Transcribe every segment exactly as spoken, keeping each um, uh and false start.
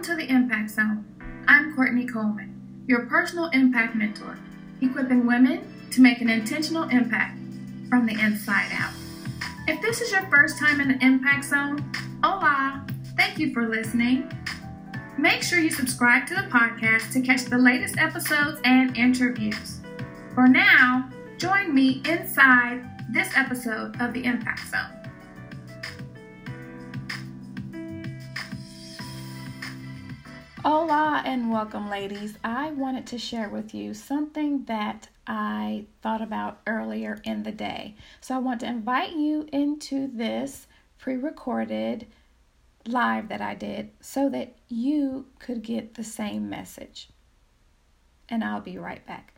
to the Impact Zone. I'm Courtney Coleman, your personal impact mentor, equipping women to make an intentional impact from the inside out. If this is your first time in the Impact Zone, hola, thank you for listening. Make sure you subscribe to the podcast to catch the latest episodes and interviews. For now, join me inside this episode of the Impact Zone. Hola and welcome, ladies. I wanted to share with you something that I thought about earlier in the day. So I want to invite you into this pre-recorded live that I did so that you could get the same message. And I'll be right back.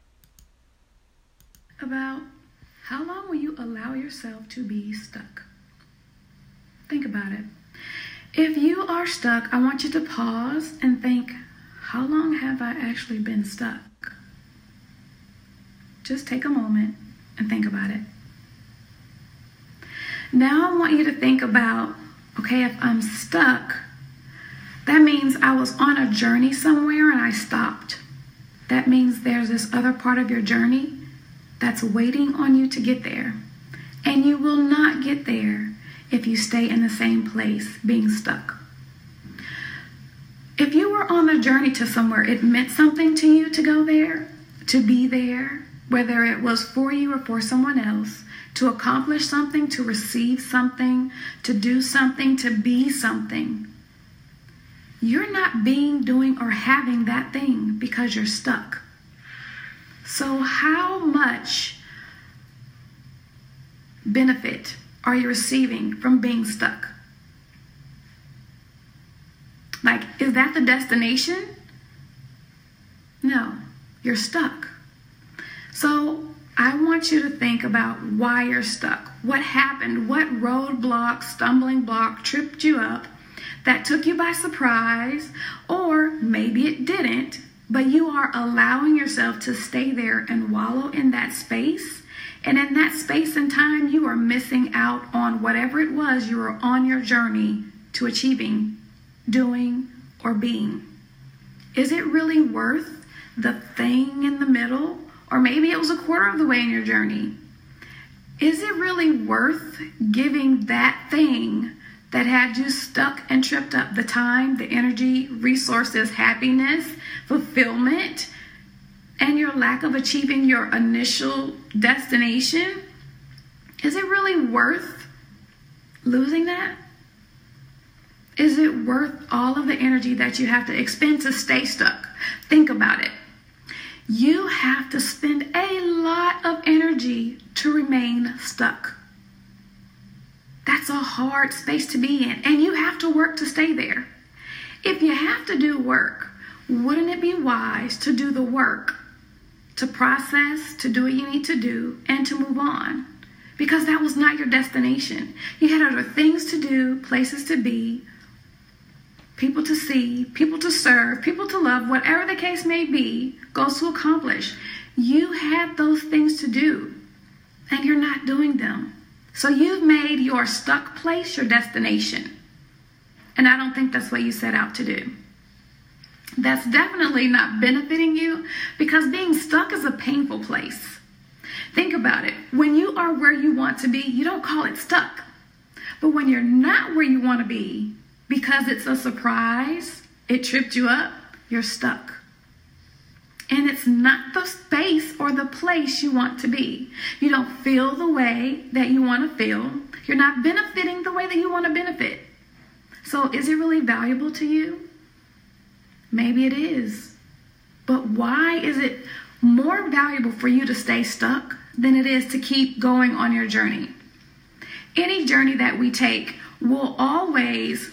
About how long will you allow yourself to be stuck? Think about it. If you are stuck, I want you to pause and think, how long have I actually been stuck? Just take a moment and think about it. Now I want you to think about, okay, if I'm stuck, that means I was on a journey somewhere and I stopped. That means there's this other part of your journey that's waiting on you to get there. And you will not get there if you stay in the same place being stuck. If you were on a journey to somewhere, it meant something to you to go there, to be there, whether it was for you or for someone else, to accomplish something, to receive something, to do something, to be something. You're not being, doing, or having that thing because you're stuck. So how much benefit are you receiving from being stuck? Like, is that the destination? No, you're stuck. So I want you to think about why you're stuck. What happened? What roadblock, stumbling block tripped you up that took you by surprise? Or maybe it didn't, but you are allowing yourself to stay there and wallow in that space. And in that space and time, you are missing out on whatever it was you were on your journey to achieving, doing, or being. Is it really worth the thing in the middle? Or maybe it was a quarter of the way in your journey. Is it really worth giving that thing that had you stuck and tripped up the time, the energy, resources, happiness, fulfillment, and your lack of achieving your initial destination? Is it really worth losing that? Is it worth all of the energy that you have to expend to stay stuck? Think about it. You have to spend a lot of energy to remain stuck. That's a hard space to be in, and you have to work to stay there. If you have to do work, wouldn't it be wise to do the work, to process, to do what you need to do, and to move on? Because that was not your destination. You had other things to do, places to be, people to see, people to serve, people to love, whatever the case may be, goals to accomplish. You had those things to do, and you're not doing them. So you've made your stuck place your destination. And I don't think that's what you set out to do. That's definitely not benefiting you, because being stuck is a painful place. Think about it. When you are where you want to be, you don't call it stuck. But when you're not where you want to be, because it's a surprise, it tripped you up, you're stuck. And it's not the space or the place you want to be. You don't feel the way that you want to feel. You're not benefiting the way that you want to benefit. So is it really valuable to you? Maybe it is. But why is it more valuable for you to stay stuck than it is to keep going on your journey? Any journey that we take will always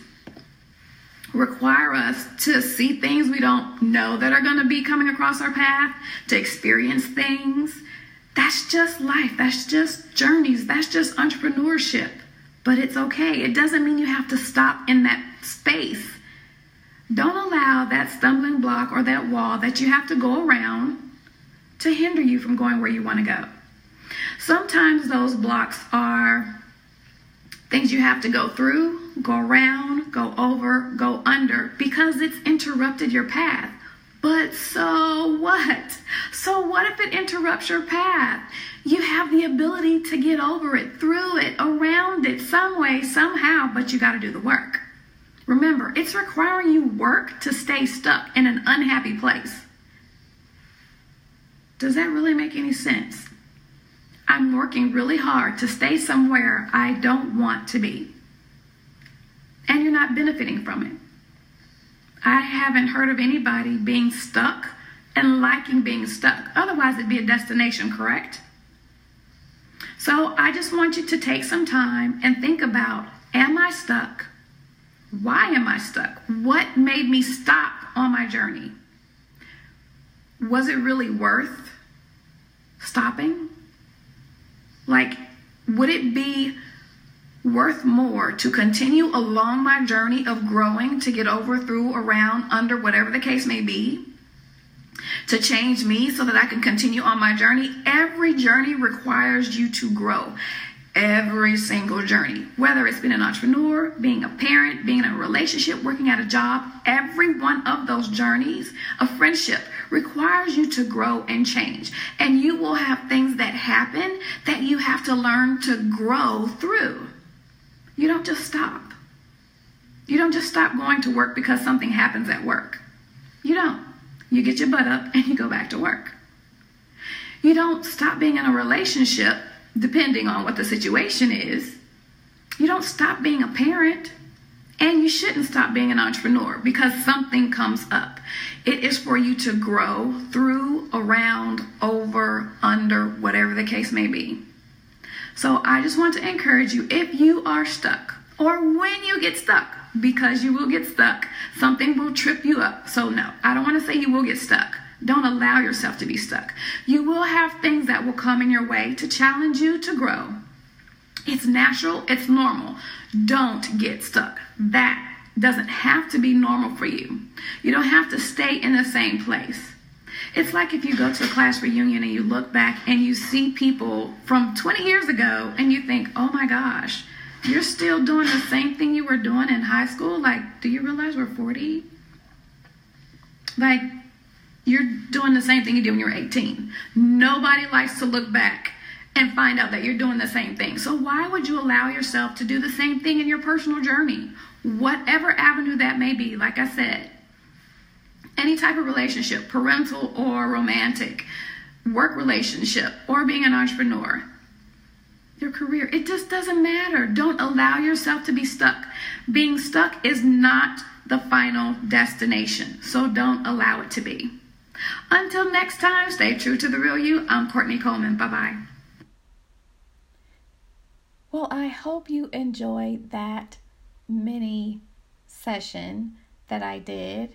require us to see things we don't know that are going to be coming across our path, to experience things. That's just life. That's just journeys. That's just entrepreneurship. But it's okay. It doesn't mean you have to stop in that space. Don't allow that stumbling block or that wall that you have to go around to hinder you from going where you want to go. Sometimes those blocks are things you have to go through, go around, go go over, go under, because it's interrupted your path. But so what? So what if it interrupts your path? You have the ability to get over it, through it, around it, some way, somehow, but you got to do the work. Remember, it's requiring you work to stay stuck in an unhappy place. Does that really make any sense? I'm working really hard to stay somewhere I don't want to be. And you're not benefiting from it. I haven't heard of anybody being stuck and liking being stuck. Otherwise, it'd be a destination, correct? So I just want you to take some time and think about, am I stuck? Why am I stuck? What made me stop on my journey? Was it really worth stopping? Like, would it be worth more to continue along my journey of growing, to get over, through, around, under, whatever the case may be, to change me so that I can continue on my journey? Every journey requires you to grow. Every single journey, whether it's being an entrepreneur, being a parent, being in a relationship, working at a job, every one of those journeys, a friendship, requires you to grow and change. And you will have things that happen that you have to learn to grow through. You don't just stop. You don't just stop going to work because something happens at work. You don't. You get your butt up and you go back to work. You don't stop being in a relationship depending on what the situation is. You don't stop being a parent, and you shouldn't stop being an entrepreneur because something comes up. It is for you to grow through, around, over, under, whatever the case may be. So I just want to encourage you, if you are stuck, or when you get stuck, because you will get stuck, something will trip you up. So no, I don't want to say you will get stuck. Don't allow yourself to be stuck. You will have things that will come in your way to challenge you to grow. It's natural. It's normal. Don't get stuck. That doesn't have to be normal for you. You don't have to stay in the same place. It's like if you go to a class reunion and you look back and you see people from twenty years ago and you think, oh my gosh, you're still doing the same thing you were doing in high school? Like, do you realize we're forty? Like, you're doing the same thing you did when you were eighteen. Nobody likes to look back and find out that you're doing the same thing. So why would you allow yourself to do the same thing in your personal journey? Whatever avenue that may be, like I said, any type of relationship, parental or romantic, work relationship, or being an entrepreneur, your career, it just doesn't matter. Don't allow yourself to be stuck. Being stuck is not the final destination, so don't allow it to be. Until next time, stay true to the real you. I'm Courtney Coleman. Bye-bye. Well, I hope you enjoyed that mini session that I did.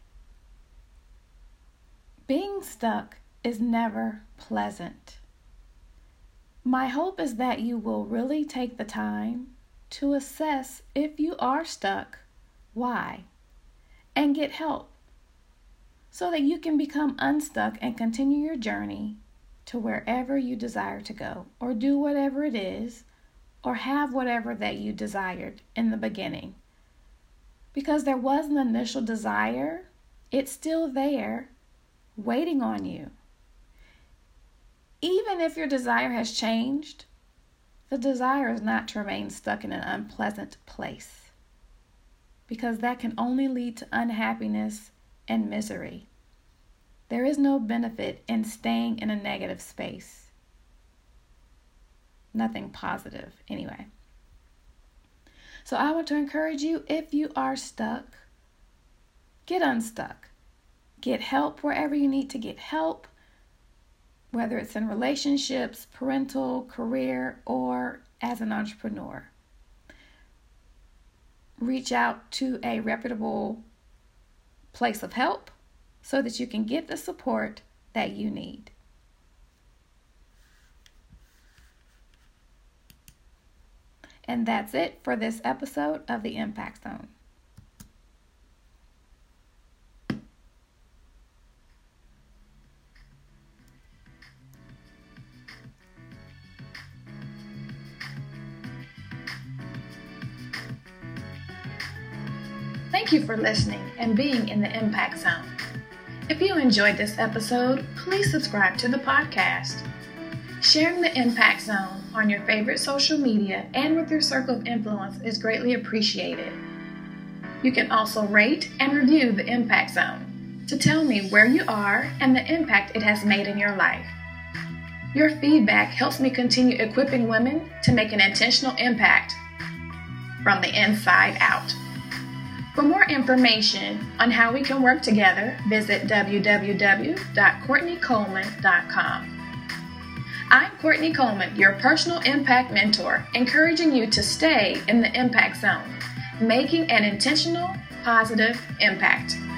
Being stuck is never pleasant. My hope is that you will really take the time to assess if you are stuck, why, and get help, so that you can become unstuck and continue your journey to wherever you desire to go, or do whatever it is, or have whatever that you desired in the beginning. Because there was an initial desire, it's still there, waiting on you. Even if your desire has changed, the desire is not to remain stuck in an unpleasant place, because that can only lead to unhappiness and misery. There is no benefit in staying in a negative space. Nothing positive, anyway. So I want to encourage you, if you are stuck, get unstuck. Get help wherever you need to get help, whether it's in relationships, parental, career, or as an entrepreneur. Reach out to a reputable place of help so that you can get the support that you need. And that's it for this episode of The Impact Zone. Thank you for listening and being in the Impact Zone. If you enjoyed this episode, please subscribe to the podcast. Sharing the Impact Zone on your favorite social media and with your circle of influence is greatly appreciated. You can also rate and review the Impact Zone to tell me where you are and the impact it has made in your life. Your feedback helps me continue equipping women to make an intentional impact from the inside out. For more information on how we can work together, visit w w w dot courtney coleman dot com. I'm Courtney Coleman, your personal impact mentor, encouraging you to stay in the impact zone, making an intentional, positive impact.